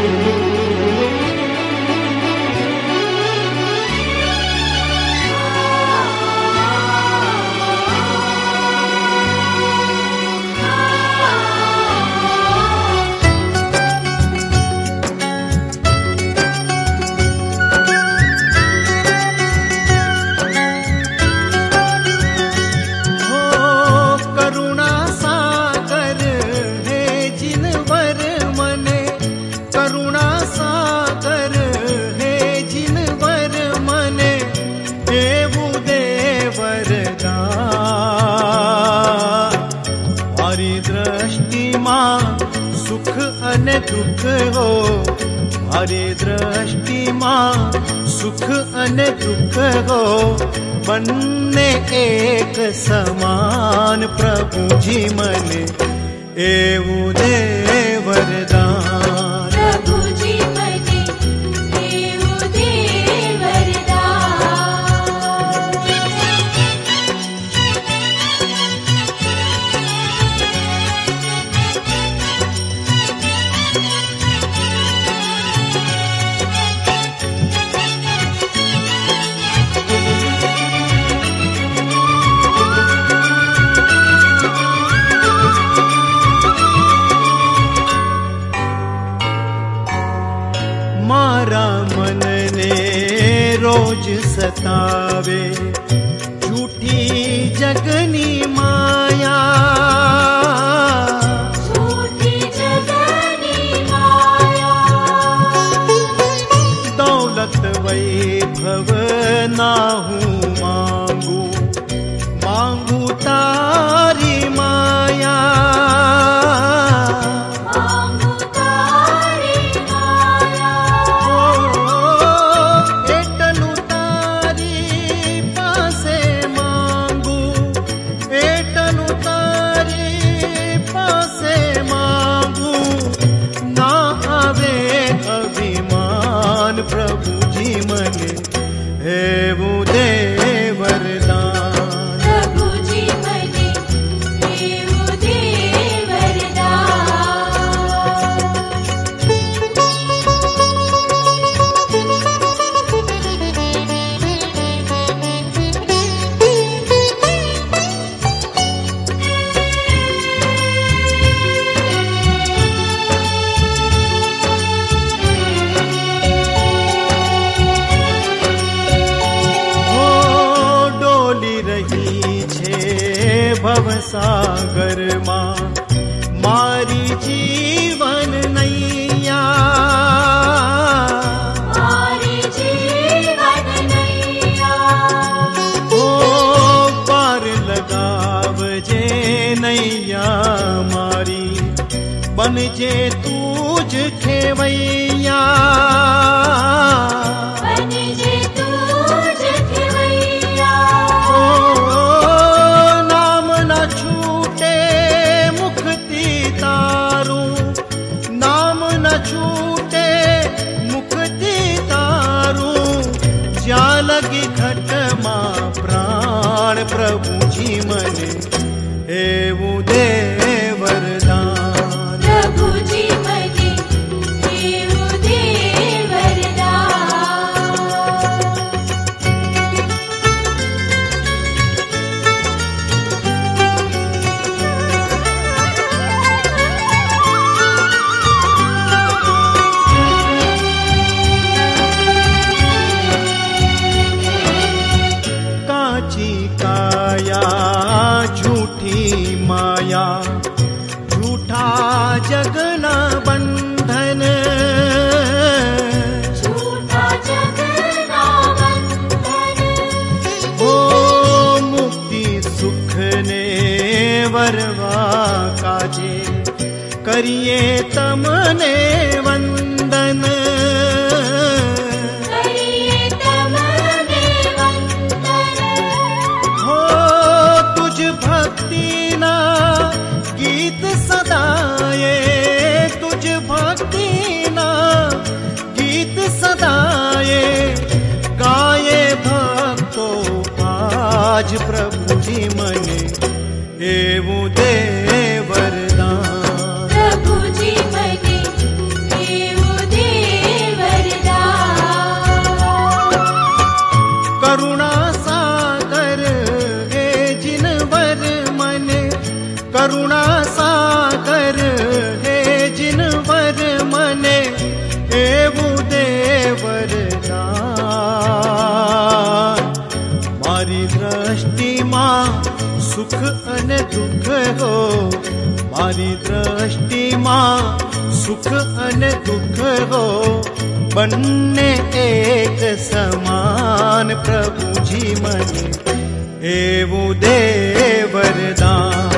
दुख हो हरे दृष्टि मां सुख अने दुख हो बनने एक समान प्रभु जी मने एवं दे वरदान प्रभु जी मने एवं दे रोज सतावे झूठी जगनी माया झूठी जगनी माया दौलत वैभव नाहू मांगू मांगू तारी माया प्रभु जी मने एवं दे वरदान प्रभु जी मने एवं दे भवसागर मां मारी जीवन नैया मारी जीवन नैया ओ पार लगाव जे नैया मारी बन जे तूज खेवैया बन जे तूज खेवैया छूटे मुक्ति तारू जा लगी घट मां प्राण प्रभु जी मने एवं दे वरदान प्रभु जी मने एवं दे झूठी माया झूठा जगना बंधन झूठा जगना बंधन ओ मुक्ति सुख ने वरवा काजे करिए तमने वंदन भक्ति ना गीत सदाए तुझ भक्ति ना गीत सदाए गाये भक्तो आज प्रभु जी मने एवं दे वरदान प्रभु जी मने एवं दे करुणा सागर हे जिनवर मने एवं दे वरदान। मारी दृष्टि मां सुख अने दुख हो, मारी दृष्टि मां सुख अने दुख हो, बन्ने एक समान प्रभुजी मने एवं दे वरदान।